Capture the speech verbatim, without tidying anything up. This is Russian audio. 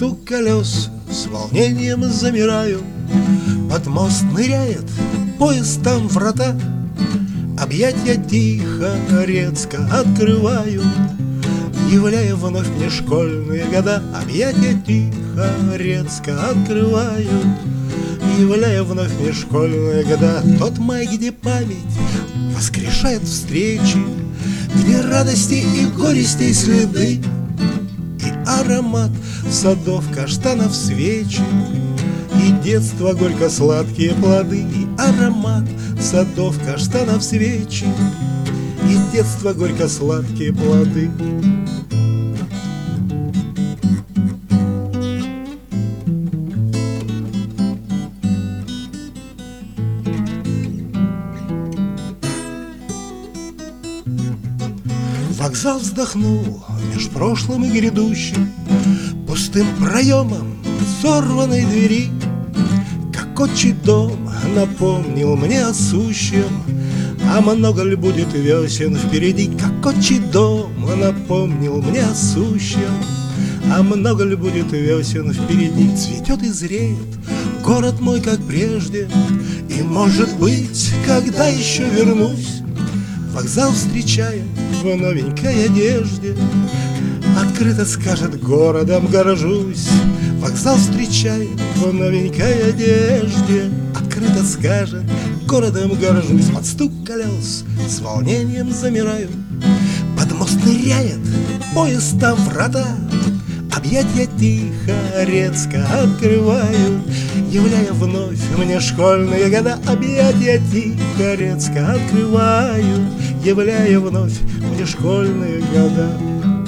стук колес с волнением замираю. Под мост ныряет поезд, там врата. Объятья тихо, резко открываю, являя вновь мне школьные года. Объятья тихо, резко открываю, являя вновь мне школьные года. Тот май, где память воскрешает встречи, где радости и горестей следы, и аромат садов, каштанов, свечи, и детство горько-сладкие плоды. И аромат садов, каштанов, свечи, и детство горько-сладкие плоды. Вокзал вздохнул меж прошлым и грядущим, пустым проемом сорванной двери. Как отчий дом напомнил мне о сущем, а много ли будет весен впереди. Как отчий дом напомнил мне о сущем, а много ли будет весен впереди. Цветет и зреет город мой, как прежде, и, может быть, когда еще вернусь, вокзал встречает в новенькой одежде, открыто скажет: городом горжусь. Вокзал встречает в новенькой одежде, открыто скажет: городом горжусь. Под стук колес с волнением замираю. Под мост ныряет поезд, там врата. Объятья тихо, резко открываю, являя вновь мне школьные года. Объятья тихо, резко открываю, являя вновь мне школьные года.